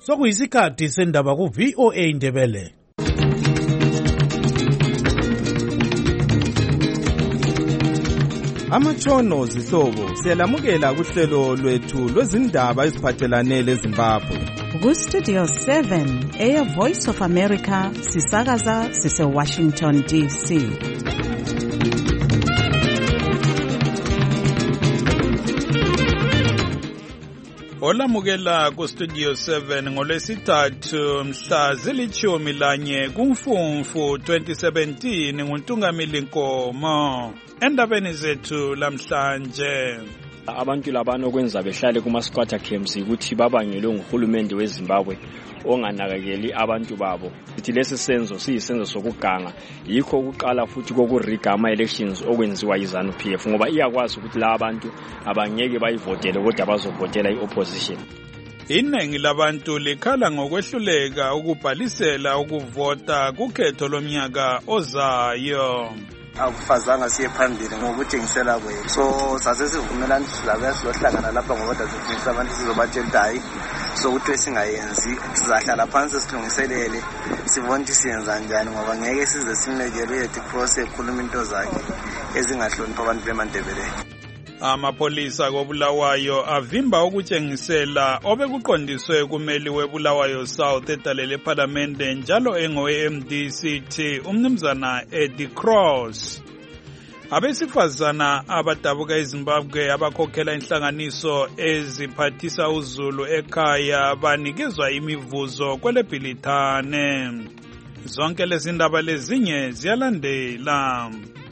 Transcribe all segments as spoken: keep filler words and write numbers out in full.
Sokuyisikhathi sendaba ku V O A Ndebele. Amatshono zihlobo siyalamukela kuhlelo lwethu lwezindaba eziphathelane leZimbabwe. Ku Studio seven, Air Voice of America, sisakaza sise Washington D C. Olamukela ku Studio seven ngolwesithathu mhla zilithumi lanye kuMfumfu twenty seventeen nguNtungamili Nkomo. Endabeni zethu lamhlanje, abantu labano kwenza behlale kuma squatter camps ukuthi babangelwe nguhulumende weZimbabwe onganakekeli abantu babo. Ithi lesi senzo siyisenzo sokuganga, yikho ukuqala futhi kokuriga ama elections okwenziwa yiZANU P F ngoba iyakwazi ukuthi la abantu abangeke bayivotele kodwa bazovotela iopposition. Iningi labantu likhala ngokwehluleka ukubhalisela ukuvota kukhetho lomnyaka ozayo. Akufazanga siye phambili ngokuthengisela kwethu, so sase sivumelana sizabe sizohlangana lapha ngoba dadufisa abantu sizobatshela hayi so ukuthi esingayenzi sizahlala phansi silungiselele sibone ukuthi siyenza njani ngoba ngeke size simlekele yethu cross ekhuluma into zakhe ezingahlonipha abantu beMandebele. Amapholisa koBulawayo avimba ukutshengisela obekuqondiswe kumeli weBulawayo South edalele eParliament njalo engowe M D C T umnumzana Eddie Cross. Abesifazana abadabuka eZimbabwe abakhokhela inhlanganiso eziphathisa uZulu ekhaya banikezwa imivuzo kweleBhilithane. Zonke lezi ndaba lezinye ziyalandela.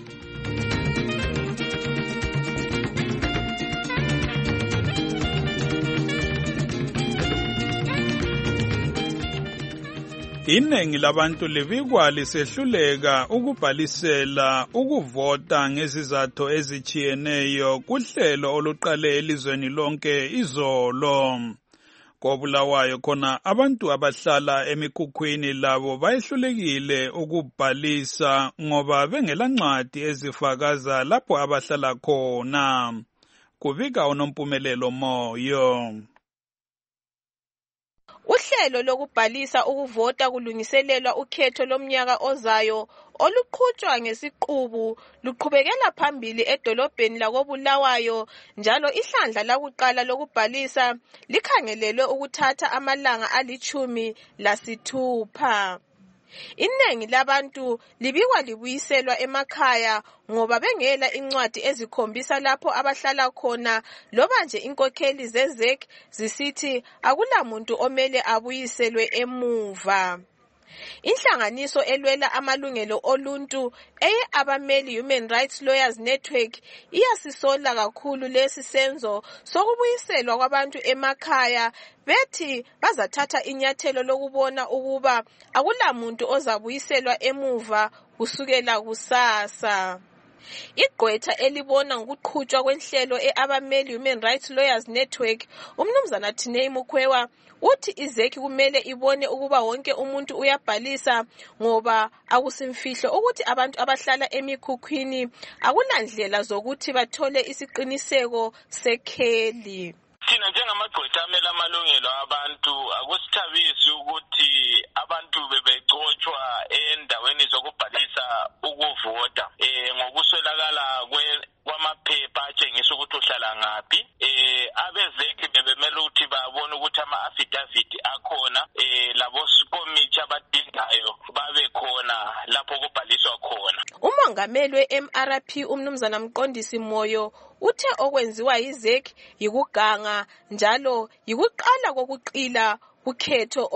Iningi labantu libikwa lisehluleka ukubhalisela ukuvota ngezizathu ezichiyeneyo kuhlelo oluqale elizweni lonke izolo. KoBulawayo khona abantu abahlala emikhukhwini labo bayehlulekile ukubhalisa ngoba bengelancwadi ezifakaza lapho abahlala khona. Kubika uNompumelelo Moyo. Uhlelo lokubhalisa ukuvota kulungiselelwa ukhetho lomnyaka ozayo oluqhutshwa ngesiqubu luqhubekela phambili edolobheni lakoBulawayo, njalo ihlandla lakuqala lokubhalisa likhangelelwe ukuthatha amalanga alichumi lasithupha. Iningi labantu libikwa libuyiselwa emakhaya ngoba bengela incwadi ezikhombisa lapho abahlala khona, loba nje inkokheli zezek zisithi akulamuntu omele abuyiselwe emuva. Inhlanganiso elwela amalungelo oluntu eye abameli Human Rights Lawyers Network iyasisola kakhulu lesi senzo sokubuyiselwa kwabantu emakhaya, bethi bazathatha inyathelo lokubona ukuba akulamuntu ozabuyiselwa emuva kusukela kusasa. Igqwetha elibona ngokuqhutshwa kwenhlelo eabameli Human Rights Lawyers Network umnumzana Tinei Mukhwewa uthi izeki kumele ibone ukuba wonke umuntu uyabhalisa ngoba akusimfihlo ukuthi abantu abahlala emikhukhwini akulandlela zokuthi bathole isiqiniseko sekheli. Thina njengamagqwetha amela amalungelo abantu akusithabisi ukuthi abantu bebegcotshwa endaweni zokubhalisa ukuvota eh ngokuswelakala kwamaphepha atshengisa ukuthi uhlala ngaphi. Eh abezeki bebemela ukuthi babone ukuthi ama affidavit akhona eh labo komiti abadingayo babe khona lapho kubhaliswa khona. Umongameli we-M R P umnumzana Mqondisi Moyo uthe okwenziwa yizeki yikuganga njalo yikuqala kokuqila kukhetho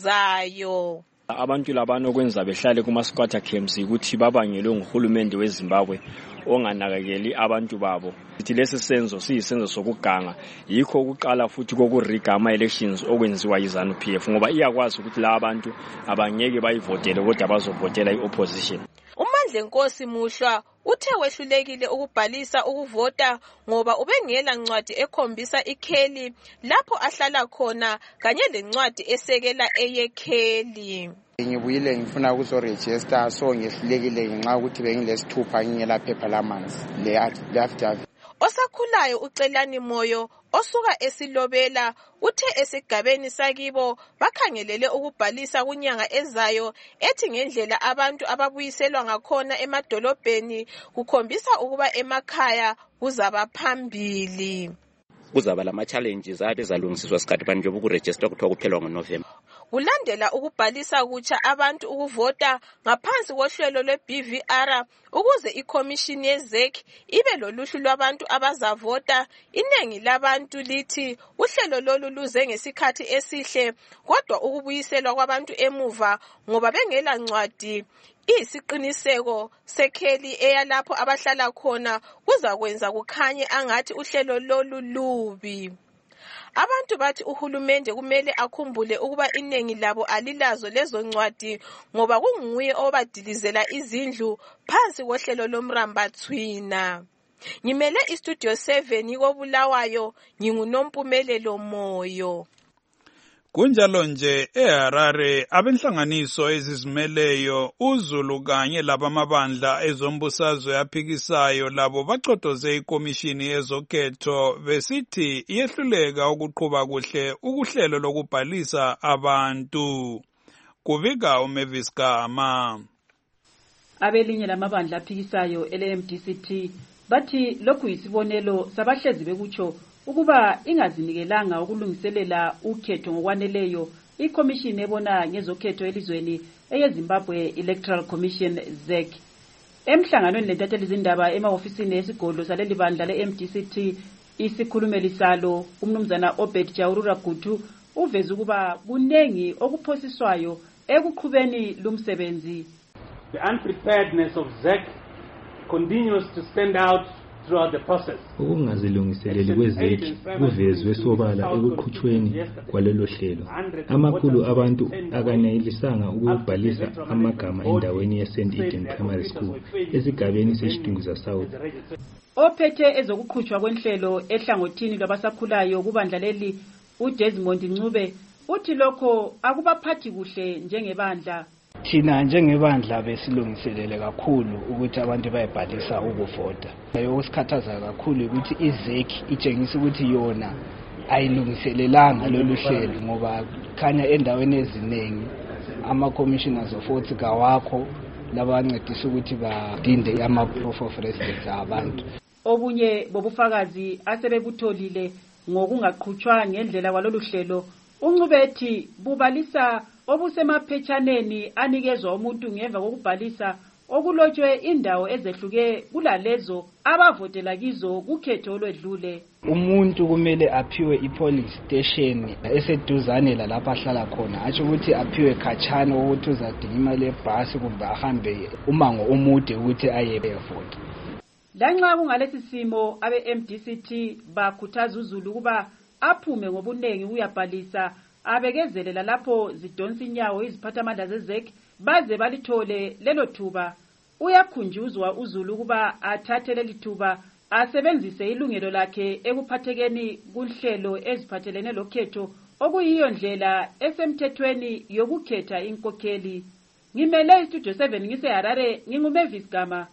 oluzayo. Abantu labano kwenza behlale kuma squatter camps ukuthi babangelwe nguhulumende weZimbabwe onganakekeli abantu babo. Ithi lesi senzo siyisenzo sokuganga, yikho ukuqala futhi kokuriga ama elections okwenziwa yiZANU P F ngoba iyakwazi ukuthi la abantu abangeke bayivotele kodwa bazovotela iopposition. uMandla Nkosi Muhlwa uthe wehlulekile ukubhalisa ukuvota ngoba ubengela ncwadi ekhombisa ikheli lapho ahlala khona kanye lencwadi esekela eyekheli. Ngibuyile ngifuna ukuzoregister so ngehlulekile ngenxa ukuthi bengilesithupha ngingela phepha lamanzi le affidavit. Osakhulayo uCelani Moyo osuka esilobela uthe esigabeni sakibo bakhangelele ukubhalisa kunyanga ezayo ethi ngendlela abantu ababuyiselwa ngakhona emadolobheni kukhombisa ukuba emakhaya kuzaba phambili. Kuzaba lama challenges abe zalungisiswa sikhathi banje bokuregister kuthiwa kuphelwa ngoNovember. Kulandela ukubhalisa kutsha abantu ukuvota ngaphansi kohlelo lwe-B V R ukuze iCommission ye-Z E C ibe loluhlu lwabantu abazavota, iningi labantu lithi uhlelo lolu luze ngesikhathi esihle kodwa ukubuyiselwa kwabantu emuva ngoba bengela ncwadi isiqiniseko sekheli eyalapho abahlala khona kuzakwenza kukhanye angathi uhlelo lolu lubi. Abantu bathi uhulumende kumele akhumbule ukuba iningi labo alilazo lezo ncwadi ngoba kunguye obadilizela izindlu phansi kohlelo lomrambathwina. Ngimele iStudio seven koBulawayo, nginguNompumelelo Moyo. Kunjalo nje eHarare abenhlanganiso ezizimeleyo uZulu kanye labamabandla ezombusazwe yaphikisayo labo bachotoze ikomishini yezokhetho besithi iyehluleka ukuqhuba kuhle ukuhlelo lokubhalisa abantu. Kubika uMavis Gama. Abelinye lamabandla aphikisayo ele M D C T bathi lokhu yisibonelo sabahlezi bekutsho ukuba ingazinikelanga ukulungiselela ukhetho ngokwaneleyo iCommission ebona ngezokhetho elizweni eyeZimbabwe Electoral Commission Z E C. Emhlanganweni lentatheli izindaba emahofisini esigodlo saleli bandla le-M D C T isikhulumeli salo umnumzana Obed Jawurura Gutu uveza ukuba kunengi okuphosiswayo ekuqhubeni lumsebenzi. The unpreparedness of Z E C continues to stand out throughout the process. Ukungazilungiseleli kwezeki kuvezwe sobala ekuqhutshweni kwalelo hlelo. Amakhulu abantu akanelisanga ukubhalisa amagama endaweni ye-Saint Eden Primary School esigabeni seShidunguza South. Ophethe ezokuqhutshwa kwenhlelo ehlangothini lwabasakhulayo kubandla leli uDesmond Ncube uthi lokho akubaphathi kuhle njengebandla. Thina njengebandla besilungiselele kakhulu ukuthi abantu bayibhalisa ukuvota. Osikhathaza kakhulu ukuthi iZ E C itshengisa ukuthi yona ayilungiselelanga lolu hlelo ngoba khanya endaweni eziningi ama commissioners of vote kawakho labancedisa ukuthi badinde ama proof of residence abantu. Obunye bobufakazi asebebutholile ngokungaqhutshwa ngendlela kwalolu hlelo uNcubethi bubalisa obusemaphetshaneni anikezwa umuntu ngemva kokubhalisa okulotshwe indawo ezehluke kulalezo abavotela kizo kukhetho olwedlule. Umuntu kumele aphiwe ipolice station eseduzane lalapha ahlala khona atsho ukuthi aphiwe khatshana ukuthi uzadinga imali yebhasi kumbe ahambe umango omude ukuthi aye evota. Lanxa kungalesi simo abe-M D C T bakhuthaza uZulu ukuba aphume ngobunengi uyabhalisa abekezelela lapho zidonsa inyawo iziphathamandla ze-Z E C baze balithole lelo thuba. Uyakhunjuzwa uZulu ukuba athathe leli thuba asebenzise ilungelo lakhe ekuphathekeni kuhlelo eziphathelene lokhetho okuyiyo ndlela esemthethweni yokukhetha inkokheli. Ngimele iStudio seven ngiseHarare, nginguMavis Gama.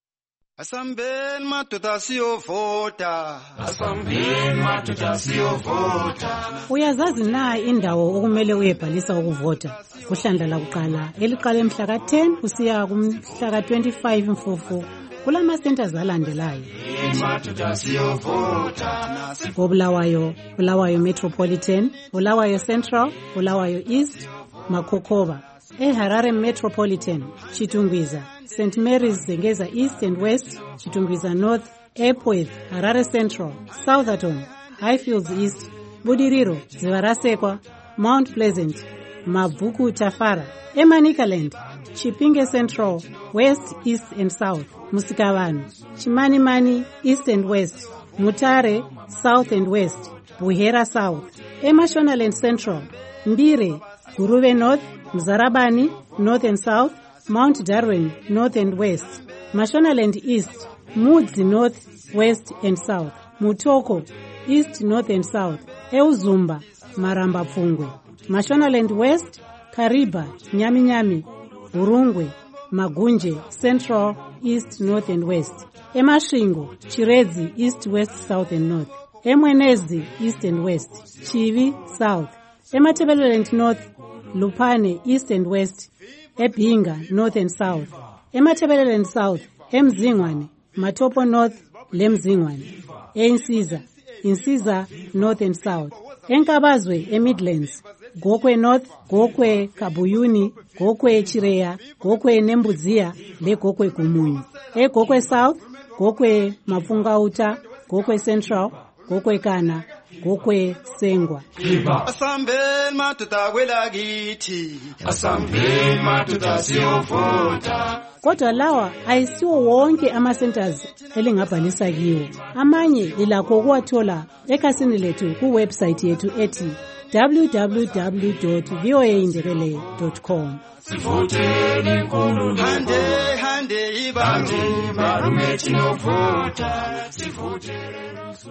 Asambeni madoda siyovota, asambeni madoda siyovota. Uyazazi na indawo okumele uyebhalisa ukuvota? Kuhlandla lakuqala eliqala emhla ka ten kusiya kumhla ka twenty-five Mfumfu kulama centers alandelayo. Madoda siyovota. Bulawayo, Bulawayo Metropolitan, Bulawayo Central, Bulawayo East, Makhokoba. eHarare Metropolitan, Chitungwiza, Saint Mary's Zengeza East and West, Chitungwiza North, Epworth, Harare Central, Southerton, Highfields East, Budiriro, Zivarasekwa, Mount Pleasant, Mabuku Tafara, Emanikaland, Chipinge Central, West, East and South, Musikavani, Chimanimani, East and West, Mutare, South and West, Buhera South, Emashonaland Central, Mbire, Guruve North, Mzarabani, North and South, Mount Darwin, North and West, Mashonaland East, Mudzi North, West and South, Mutoko, East, North and South, Euzumba, Maramba Pfungwe, Mashonaland West, Kariba, Nyami Nyami, Urungwe, Magunje, Central, East, North and West, Emashingo, Chirezi, East, West, South and North, eMwenezi East and West, Chivi South, eMatabeleland North, Lupane East and West, eBhinga North and South, eMatabeleland South, eMzingwane, Matopo North, leMzingwane, eInsiza, Insiza North and South, eNkabazwe eMidlands, Gokwe North, Gokwe Kabuyuni, Gokwe Chireya, Gokwe Nembuzia, le Gokwe Gumunyu, eGokwe South, Gokwe Mafungauta, Gokwe Central, Gokwe Kana, Gokwe Sengwa. Asambeni madoda kwelakithi, asambeni madoda siyovota. Kodwa lawa ayisiwo wonke ama-centers elingabhalisa kiwo. Amanye lilakho ukuwathola ekhasini lethu kuwebsite yethu ethi w w w dot v o a indebele dot com. Sivoteni nkulu hande hande ibandi barumethi novota sivoteni.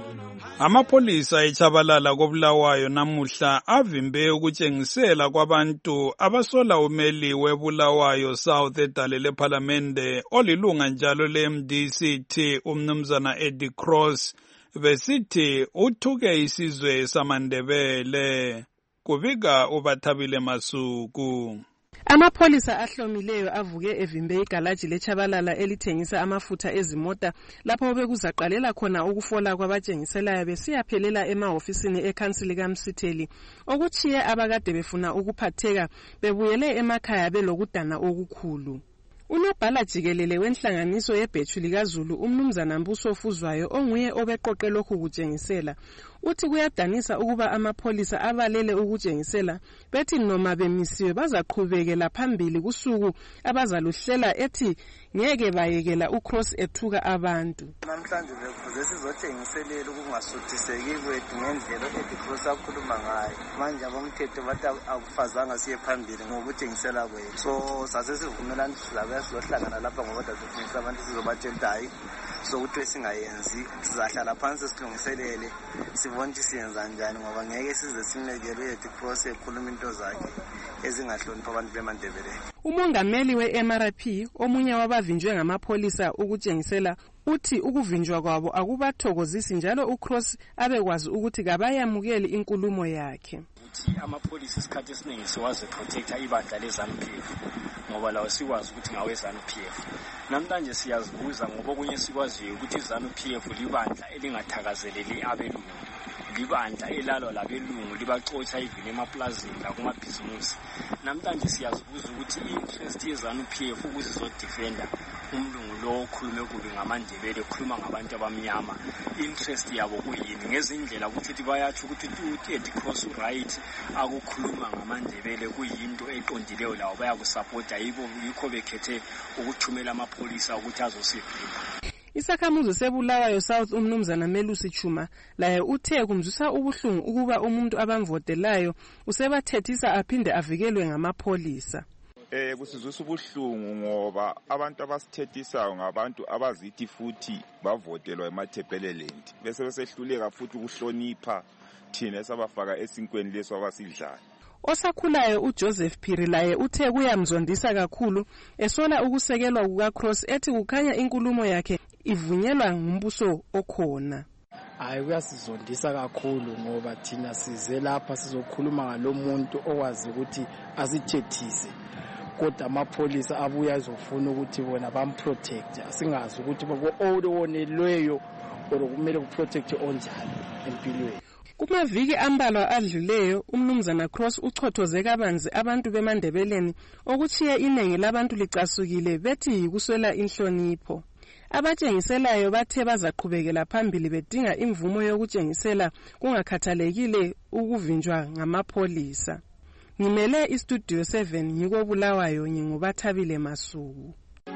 Amapolisa eChabalala koBulawayo namuhla avimbe ukutshengisela kwabantu abasola umeli weBulawayo South edale leParliamente olilunga njalo le-M D C T umnumzana Eddie Cross besithi uthuke isizwe samaNdebele. Kubika uBathabile Masuku. Amapolisa ahlomileyo avuke evimbe igalaji leChabalala elithengisa amafutha ezimota lapho bekuzaqalela khona ukufola kwabatshengiselayo besiyaphelela emahofisini ekhansili kaMsitheli okuchiye abakade befuna ukuphatheka bebuyele emakhaya belokudana okukhulu. Unobhala jikelele wenhlanganiso yebhethu likaZulu umnumzana Mbuso Fuzwayo onguye obeqoqe lokhu kutshengisela uthi kuyadanisa ukuba amapolisa abalele ukutshengisela bethi noma bemisiwe bazaqhubekela phambili kusuku abazaluhlela ethi ngeke bayekela uCross ethuka abantu. Namhlanje bekuze sizotshengiselela ukungasuthiseki kwethu ngendlela uCross akhuluma ngayo. Manje abomthetho bathi akufazanga siye phambili ngokutshengisela kwethu. So sase sivumelana sizabe sizohlangana lapha ngoba dazifunisa abantu sizobatshela hayi so ukuthi singayenzi sizahlala phansi silungiselele sibone ukuthi siyenza njani ngoba ngeke size sinekele uCross ekhuluma into zakhe ezingahlonipha abantu beMandebele. Umongameli we-M R P omunye wabavinjwe ngamapolisa ukutshengisela uthi ukuvinjwa kwabo akubathokozisi njalo uCross abekwazi ukuthi kabayamukeli inkulumo yakhe. Uthi amapolisa isikhathi esiningi siwazi protector ibandla leZANU P F ngoba lawo sikwazi ukuthi ngawe ZANU P F. Namhlanje siyazibuza ngoba okunye sikwaziyo ukuthi iZANU P F libandla elingathakazeleli abelungu. Libandla elalo labelungu libaxotsha ivile emaplazini la kumabhizimusi. Namhlanje siyazibuza ukuthi i-interest yeZANU P F ukuthi izodefenda umlungu lo okhulume kubi ngamaNdebele okhuluma ngabantu abamnyama. Interest yabo kuyini ngezindlela ukuthi bayathi ukuthi uEddie Cross right akukhuluma ngamaNdebele kuyinto eqondileyo lawo bayakusupporta yibo yikho bekhethe ukuthumela amapolisa ukuthi azosivimba. Isakhamuzi seBulawayo South umnumzana Melusi Chuma laye uthe kumzwisa ubuhlungu ukuba umuntu abamvotelayo usebathethisa aphinde avikelwe ngamapolisa. Eh kusizwisa ubuhlungu ngoba abantu abasithethisayo ngabantu abazithi futhi bavotelwa eMatabeleland bese besehluleka futhi ukuhlonipha thina esabafaka esinkweni leso abasidlala. Osakhulayo uJoseph Phiri laye uthe kuyamzondisa kakhulu esola ukusekelwa kukaCross ethi kukhanya inkulumo yakhe ivunyelwa ngumbuso okhona. Hayi kuyasizondisa kakhulu ngoba thina size lapha sizokhuluma ngalomuntu okwazi ukuthi asithethise kodwa amapolisa abuya ezofuna ukuthi bona bamprotect asingazi ukuthi bako-owonelweyo kumele kuprotect onjani empilweni. Kumaviki ambalwa adluleyo umnumzana Cross uchothoze kabanzi abantu beMandebeleni okuchiye inengi labantu licasukile bethi yikuswela inhlonipho. Abatshengiselayo bathe bazaqhubekela phambili bedinga imvumo yokutshengisela kungakhathalekile ukuvinjwa ngamapolisa. Ngimele istudio seven ngiko Bulawayo ngingubathabile Masuku.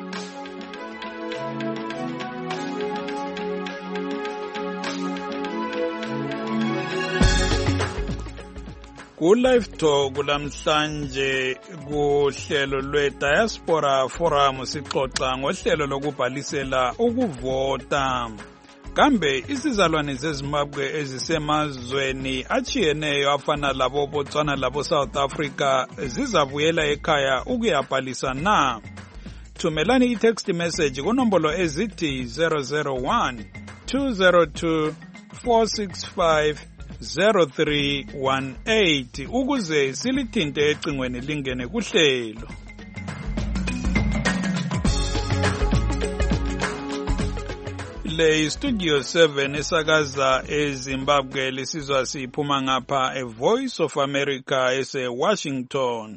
Ku-Live Talk kulamhlanje kuhlelo lwe-Diaspora Forum sixoxa ngohlelo lokubhalisela ukuvota. Kambe isizalwane zeZimbabwe ezisemazweni achiyeneyo afana labo Botswana labo South Africa zizabuyela ekhaya ukuyabhalisa na? Thumelani i-text message kunombolo ezithi zero zero one two zero two four six five zero three one eight ukuze silithinte ecingweni lingene kuhlelo. Le Studio seven esakaza eZimbabwe lisizwa siphuma ngapha e Voice of America ese Washington.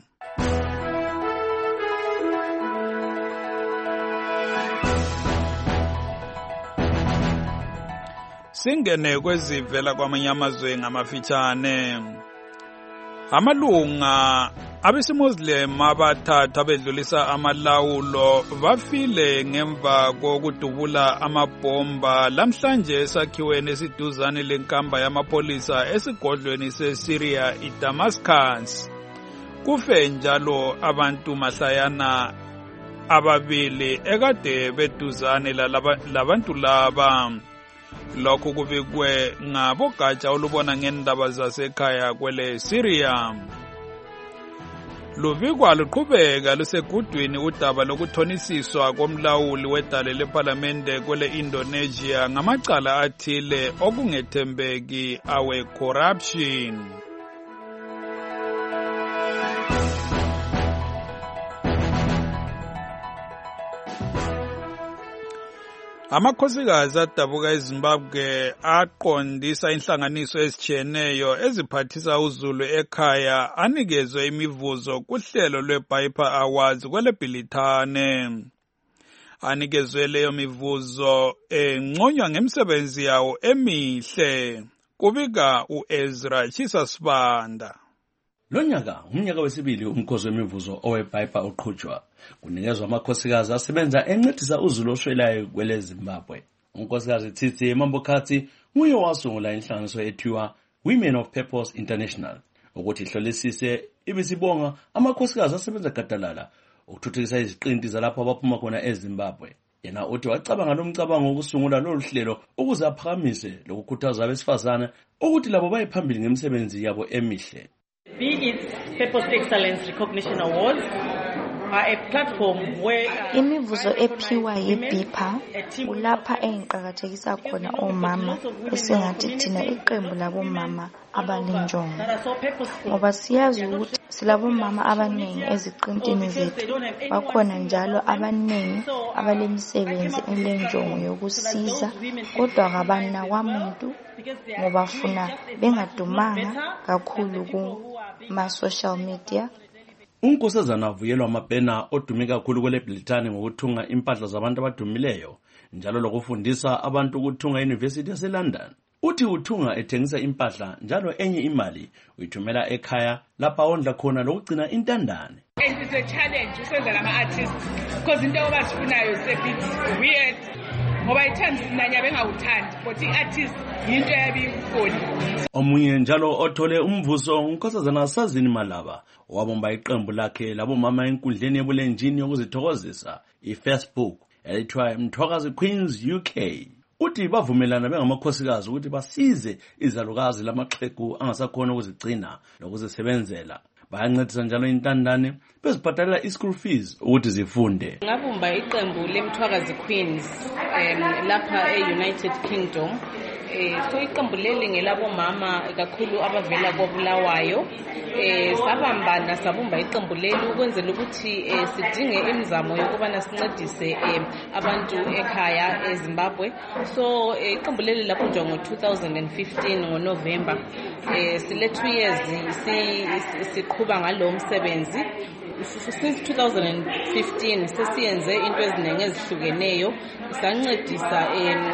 Singene kwezivela kwamanye amazwe ngamafitshane. Amalunga abesimuzlim abathathu abedlulisa amalawulo bafile ngemva kokudubula amabomba lamhlanje esakhiweni esiduzane lenkamba yamapolisa esigodlweni seSyria iDamascus. Kufe njalo abantu mahlayana ababili ekade beduzane labantu laba. Lokhu kubikwe ngabogatsha olubona ngendaba zasekhaya kwele Syria. Lubikwa luqhubeka lusegudwini udaba lokuthonisiswa komlawuli wedale leParliamente kwele Indonesia ngamacala athile okungethembeki awe corruption. Amakhosikazi adabuka eZimbabwe aqondisa inhlanganiso ezitshiyeneyo eziphathisa uzulu ekhaya anikezwe imivuzo kuhlelo lweBiper Awards kwele Bhilithane. Anikezwe leyo mivuzo enconywa ngemisebenzi yawo emihle. Kubika uEzra Chisasibanda. Lonyaka umnyaka wesibili umkhosi wemivuzo oweBiper oqhutshwa. Kunikezwa amakhosikazi asebenza encedisa uzulu oswelayo kwele Zimbabwe. Unkosikazi Tsitsi Mambokati nguye wasungula inhlanganiso ethiwa Women of Purpose International ukuthi ihlolisise ibisibonga amakhosikazi asebenza gadalala ukuthuthukisa iziqinti zalapho abaphuma khona eZimbabwe. Yena uthi wacabanga lomcabango wokusungula lolu hlelo ukuze aphakamise lokukhuthaza abesifazane ukuthi labo bayiphambili ngemisebenzi yabo emihle. B I T's Purpose Excellence Recognition Awards are a platform where imivuzo ephiwa yiBiper ulapha engiqhakathekisa khona omama esingathi thina iqembu labomama abanenjongo ngoba siyazi ukuthi silabomama abanengi eziqintini zethu bakhona njalo abanengi abalemisebenzi elenjongo yokusiza kodwa ngabana kwamuntu ngoba funa bengadumanga kakhulu kuma social media. Unkosazana Vuyelwa Mabhena odume kakhulu kwele Bhilithane ngokuthunga impahla zabantu abadumileyo njalo lokufundisa abantu ukuthunga eUniversity yaseLondon. Uthi uthunga ethengisa impahla njalo enye imali uyithumela ekhaya lapha ondla khona lokugcina intandane. It's a challenge usenza lama artists because into abasifunayo se bit weird ngoba ithanda nanya bengawuthandi but iartist into yabikhona. Omunye njalo othole umvuso unkosazana Sazini Malaba wabomba iqembu lakhe labomama enkundleni yebulenjini yokuzithokozisa iFacebook elithiwa Mthokazi Queens U K. Uthi bavumelana bengamakhosikazi ukuthi basize izalukazi lamaxhegu angasakhona ukuzigcina lokuzisebenzela. Bayancedisa njalo intandane bezibhatalela i-school fees ukuthi zifunde. Ngabumba iqembu leMthokazi Queens um, lapha e-United Kingdom. Eh so iqembu leli ngelabomama kakhulu abavela koBulawayo. Eh sabambana sabumba iqembu leli ukwenzela ukuthi eh, sidinge imizamo yokubana sincedise eh, abantu ekhaya eZimbabwe. So eh, iqembu leli laphunjwa ngo two thousand fifteen ngoNovember. Eh sile two years si siqhuba ngalo msebenzi. Since two thousand fifteen sesiyenze into eziningi ezihlukeneyo sancedisa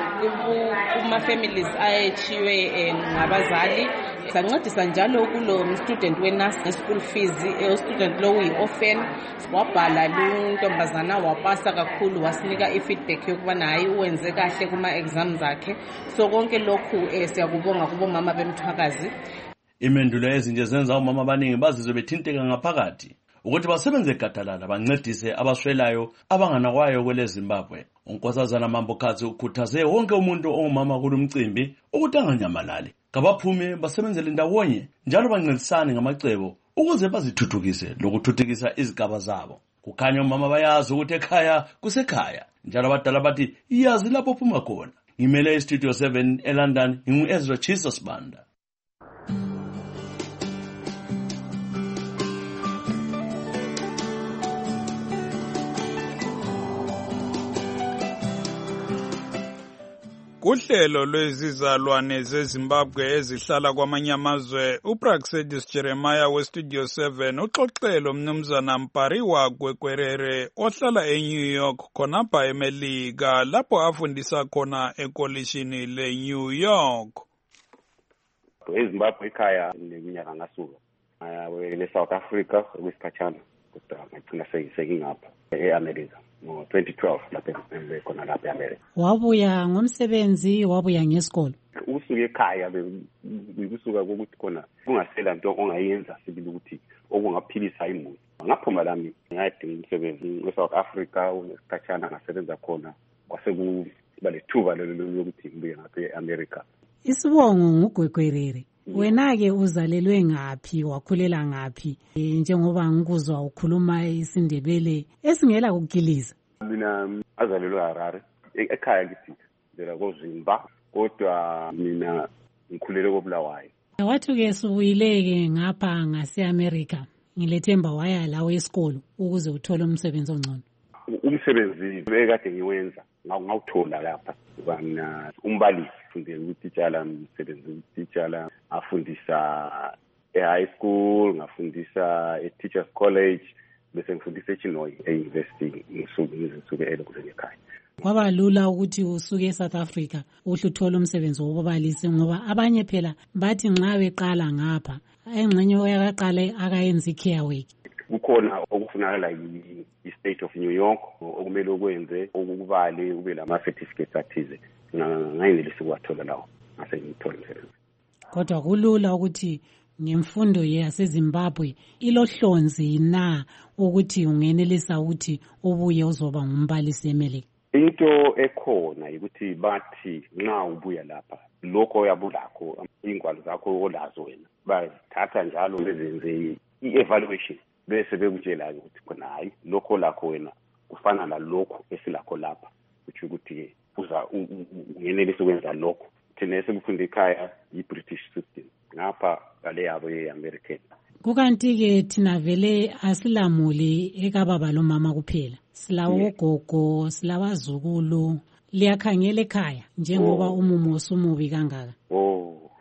kuma families ayechiwe ngabazali sancedisa njalo kulo student weNAS school fees e student lo uyi orphan wabhala lo ntombazana wapasa kakhulu wasinika ifeedback yokubana hayi uwenze kahle kuma exams zakhe so konke lokhu siyakubonga kubo mama beMthwakazi. Imendulo ezinje zenza umama abaningi bazizwe bethinteka ngaphakathi ukuthi basebenze gadalala bancedise abaswelayo abanganakwayo kwele Zimbabwe. Unkosazana Mambokati ukhuthaze wonke umuntu ongumama kulumcimbi ukuthi anganyamalali kabaphume basebenzele ndawonye njalo bancedisane ngamacebo ukuze bazithuthukise lokuthuthukisa izigaba zabo. Kukhanya umama bayazi ukuthi ekhaya kusekhaya njalo abadala bathi iyazi lapho phuma khona. Ngimele iStudio seven eLondon, ngingu-Ezra Jesus Banda. Kuhlelo lwezizalwane zeZimbabwe ezihlala kwamanye amazwe, uPraxedis Jeremiah weStudio seven uxoxele umnumzana Mpariwa Gwekwerere ohlala eNew York khonapha eMelika lapho afundisa khona ekolishini leNew York. eZimbabwe ekhaya neminyaka ngasuka le South Africa okwesikhatshana kodwa ngicina sengingapha eAmerica ngo twenty twelve lapha khona lapha eAmerica. Wabuya ngomsebenzi, wabuya ngesikolo. Usuke ekhaya bekusuka ukuthi khona kungasela into ongayenza sibili ukuthi okungaphilisa imuli. Ngaphuma lami ngayidinga umsebenzi eSouth Africa okwesikhatshana ngasebenza khona kwase kuba lethuba lokuthi ngibuye ngapha eAmerica. Isibongo nguGwekwerere. Wena ke uzalelwe ngaphi, wakhulela ngaphi? Njengoba ngikuzwa ukhuluma isiNdebele esingela ukugiliza. Mina azalelwe Harare. Ekhaya ngithi ngela koZimba kodwa mina ngikhulele koBulawayo. Wathi ke subuyileke ngapha ngase-America. Ngilethemba waya lawo esikolo ukuze uthole umsebenzi ongcono. Umsebenzi bekade ngiwenza ngawuthola lapha ubana umbalisi fundela ukutitshala umsebenzi ukutitshala afundisa e-high school ngafundisa e-teachers college bese ngifundisa eChinoyi e-university ngisuke elokuzeni ekhaya. Kwaba lula ukuthi usuke eSouth Africa uhle uthole umsebenzi wobubalisi ngoba abanye phela bathi nxa beqala ngapha engxenye oyaqala akayenza i-care work. Kukhona okufunakala i-state of New York okumele ukwenze ukubale ube lama certificates athize ngayinelisa ukwathola lawo ngase ngithola umsebenzi. Kodwa kulula ukuthi ngemfundo yaseZimbabwe ilohlonzi na ukuthi ungenelisa ukuthi ubuye uzoba ngumbalisi eMelika. Into ekhona ukuthi bathi nxa ubuya lapha lokho oyabulakho ingwalo zakho olazo wena bathatha njalo bezenze i-evaluation bese bekutshela ukuthi khona hayi lokho lakho wena kufana nalokho esilakho lapha ukuthi ukuthi uza ungenelisa ukwenza lokho. Thina esifunda ekhaya i-British system ngapha ngale yabo ye-American. Kukanti ke thina vele asilamuli ekababa lo mama kuphela. Silawo ogogo, silabazukulu, liyakhangela ekhaya njengoba umumo usumubi kangaka. Oh.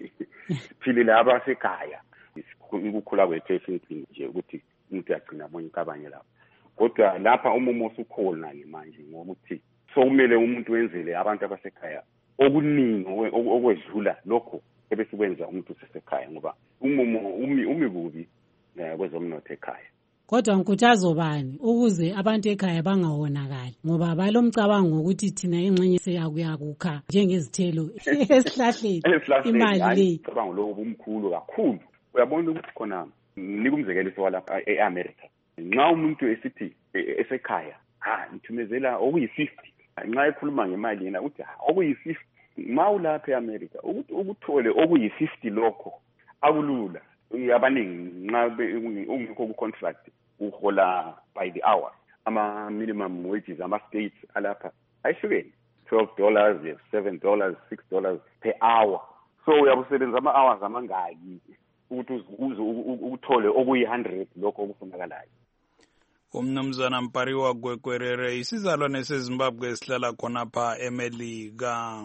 Philile abasekhaya. Ukukhula kwethu esinti nje ukuthi umuntu yagcina abonye kabanye lapha. Kodwa lapha umumo usukhona manje ngokuthi sokumele umuntu wenzele abantu abasekhaya okuningi okwedlula lokho ebesikwenza umuntu usesekhaya ngoba umumo umikubi kwezomnotho ekhaya. Kodwa ngikhuthazo bani ukuze abantu ekhaya bangawonakali ngoba balomcabango ukuthi thina ingxenye seyakuyakukha njengezithelo esihlahleni imali le. Cabango lo umkhulu kakhulu. Uyabona ukuthi khona nikumzekeliso walapha eAmerica. Nxa umuntu esithi esekhaya ha ngithumezela okuyi-fifty nxa ekhuluma ngemali yena uthi okuyi-fifty mawulapha eAmerica ukuthi ukuthole okuyi-fifty lokho akulula. Abaningi nxa ungikho ku-contract uhola by the hour ama minimum wages ama states alapha ayihlukene twelve dollars, seven dollars, six dollars per hour. So uyabusebenza ama hours amangaki ukuthi uze ukuthole okuyi one hundred lokho okufunakalayo. Umnumzana Mpariwa Gwekwerere isizalwane seZimbabwe esihlala khonapha eMelika.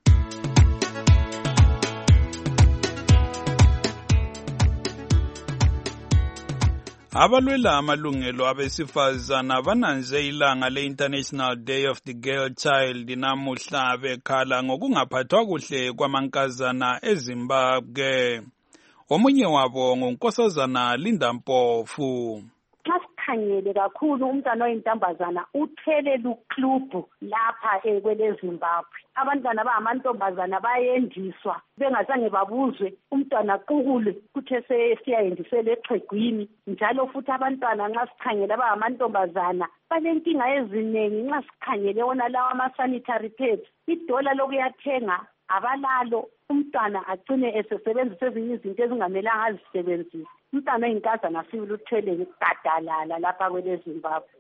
Abalwela amalungelo abesifazana bananze ilanga le-International Day of the Girl Child namuhla bekhala ngokungaphathwa kuhle kwamankazana eZimbabwe. Omunye wabo ngunkosazana Linda Mpofu. Khangele kakhulu umntwana oyintombazana uthele luklubhu lapha ekwele Zimbabwe. Abantwana abangamantombazana bayendiswa bengazange babuzwe umntwana qukule kuthe sesiyayendisela exhegwini. Njalo futhi abantwana nxa sikhangele abangamantombazana balenkinga eziningi nxa sikhangele wona lawa ama-sanitary pads. Idola lokuyathenga abalalo umntwana agcine esesebenzisa ezinye izinto ezingamelanga azisebenzise. Umntwana oyinkazana sibili uthwele gadalala lapha kwele Zimbabwe.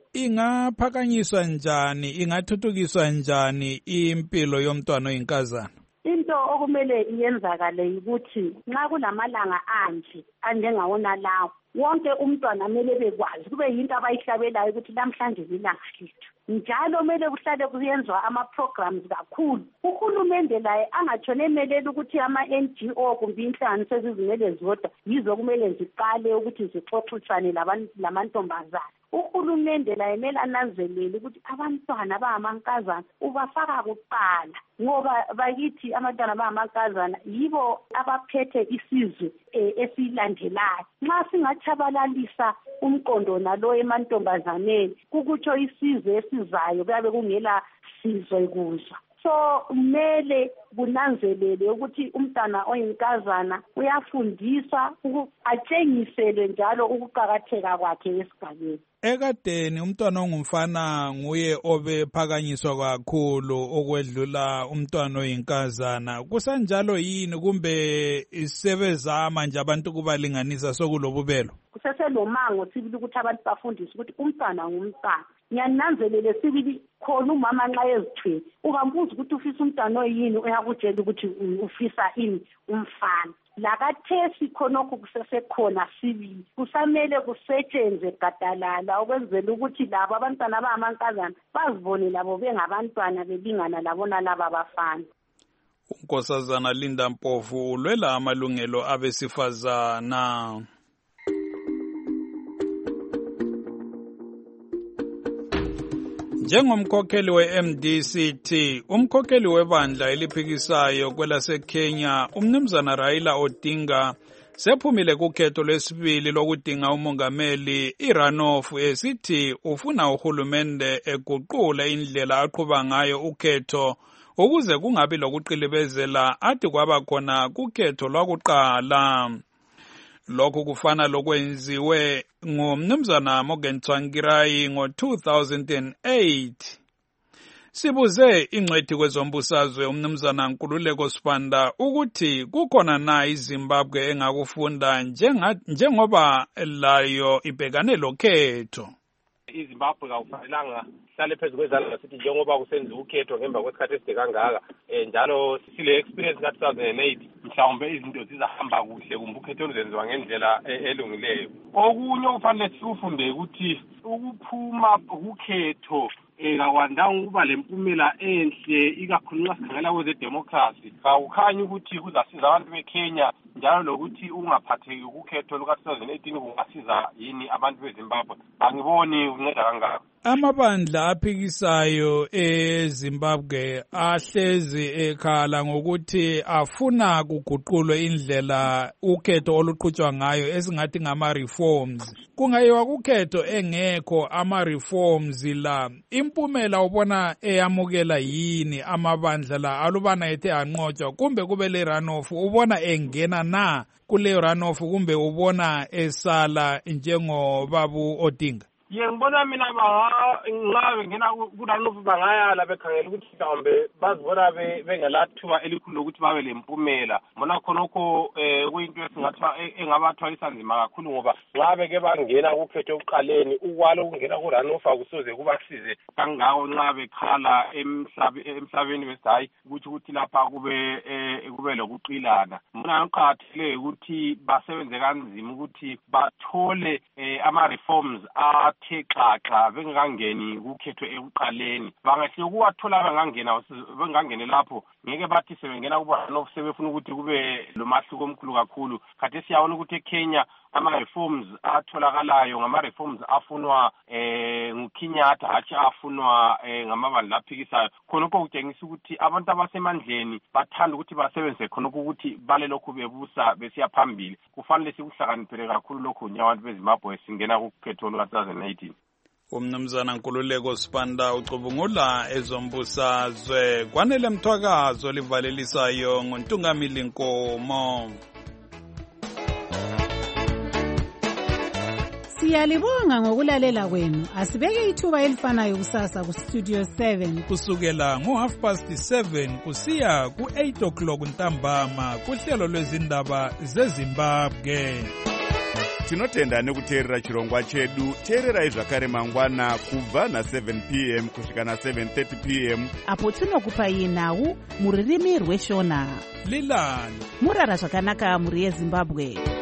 ingaphakanyiswa njani, ingathuthukiswa njani impilo yomntwana oyinkazana? Into okumele iyenzakale ukuthi nxa kulamalanga anje anjengawona lawo, wonke umntwana kumele bekwazi kube yinto abayihlabelayo ukuthi namhlanje ilanga lethu. Njalo kumele kuhlale kuyenzwa ama-programs kakhulu. Uhulumende laye angatshone emelela ukuthi ama-N G O kumbe inhlanganiso ezizimele zodwa yizo kumele ziqale ukuthi zixoxisane lamantombazana. Uhulumende laye kumele ananzelele ukuthi abantwana abangamankazana ubafaka kuqala, ngoba bakithi abantwana abangamankazana yibo abaphethe isizwe esilandelayo. Nxa singatshabalalisa umqondo nalo emantombazaneni, kukutsho isizwe esizayo kuyabe kungela sizwe kuzwa. So kumele kunanzelele ukuthi umntana oyinkazana uyafundiswa, atshengiselwe njalo ukuqakatheka kwakhe esigabeni. Ekadeni umntwana ongumfana nguye obephakanyiswa kakhulu okwedlula umntwana oyinkazana. Kusanjalo yini kumbe isebezama nje abantu kubalinganisa sokulobubelo? Kuseselomango sibili ukuthi abantu bafundiswe ukuthi umntwana ngumntwana. Ngiyananzelele sibili khona umama nxa ezithwele ungambuza ukuthi ufisa umntwana oyini, uyakutshela ukuthi ufisa ini umfana. Lakathesi khonokho kusesekhona sibili, kusamele kusetshenzwe gadalala ukwenzela ukuthi labo abantwana abangamankazana bazibone labo bengabantwana belingana labona laba abafana. uNkosazana Linda Mpofu ulwela amalungelo abesifazana. Njengomkhokheli we-M D C T, umkhokheli webandla eliphikisayo kwelaseKenya, umnumzana Raila Odinga, sephumile kukhetho lwesibili lokudinga umongameli iRunoff esithi ufuna uhulumende eguqula indlela aqhuba ngayo ukhetho ukuze kungabi lokuqilibezela athi kwaba khona kukhetho lwakuqala. Lokhu kufana lokwenziwe ngumnumzana Morgan Tsvangirai ngo two thousand eight. Sibuze ingcwethi kwezombusazwe umnumzana Nkululeko Sibanda ukuthi kukhona na iZimbabwe engakufunda njengoba layo ibhekane lokhetho. iZimbabwe akufanelanga hlale phezu kwezandla sithi njengoba kusenziwa ukhetho ngemva kwesikhathi eside kangaka njalo sile experience ka two thousand eight mhlawumbe izinto zizahamba kuhle kumbe ukhetho oluzenziwa ngendlela elungileyo. Okunye okufanele sifunde ukuthi ukuphuma ukhetho kakwandanga ukuba lempumela enhle ikakhulu nxa sikhangela kweze democracy. Akukhanyi ukuthi kuzasiza abantu beKenya njalo lokuthi ungaphatheki ukhetho luka two thousand eighteen kungasiza yini abantu beZimbabwe. Angiboni kunceda kangaka. Amabandla aphikisayo eZimbabwe ahlezi ekhala ngokuthi afuna kuguqulwe indlela ukhetho oluqhutshwa ngayo esingathi ngama reforms. Kungayiwa kukhetho engekho ama reforms la, impumela ubona eyamukela yini amabandla la alubana ethe anqotshwa kumbe kube le runoff ubona engena na kule runoff kumbe ubona esala njengobabu Odinga? Ye ngibona mina bangabe ngena kurunoff bangayala bekhangela ukuthi mhlawumbe bazibona bengelathuba elikhulu lokuthi babe lempumela. Bona khonokho kuyinto esingathiwa engabathwalisa nzima kakhulu ngoba ngabe ke bangena kukhetho okuqaleni ukwalo ukungena kurunoff akusoze kubasize kangako nxa bekhala emhlabeni besayi ukuthi ukuthi lapha kube kube lokuqilana. Mina ngiqathile ukuthi basebenze kanzima ukuthi bathole ama reforms a thexaxa bengangeni kukhetho ekuqaleni. Bangahle ukuwathola bengangena bengangene lapho ngeke bathi sebengena kuba no sebefuna ukuthi kube lomahluko omkhulu kakhulu. Khathi siyabona ukuthi eKenya ama reforms atholakalayo ngama reforms afunwa eh nguKenyatta hathi afunwa ngamabandla aphikisayo. Khonokho kutshengisa ukuthi abantu abasemandleni bathanda ukuthi basebenze khonokho ukuthi bale lokhu bebusa besiya phambili. Kufanele sikuhlakaniphele kakhulu lokho nyabantu beZimbabwe singena kukhetho lwa two thousand eighteen. Umnumzana Nkululeko Sibanda ucubungula ezombusazwe kwanele mthwakazo livalelisayo ngontungamili Nkomo. Siyalibonga ngokulalela kwenu. Asibeke ithuba elifanayo kusasa ku Studio seven kusukela ngo half past seven kusiya ku eight o'clock ntambama kuhlelo lwezindaba zeZimbabwe. tinotenda nekuteerera chirongwa chedu. Teererai zvakare mangwana kubva na seven p m kusvika na seven thirty p m apo tinokupai nhau mururimi rweshona. Lilani murara zvakanaka muri yeZimbabwe.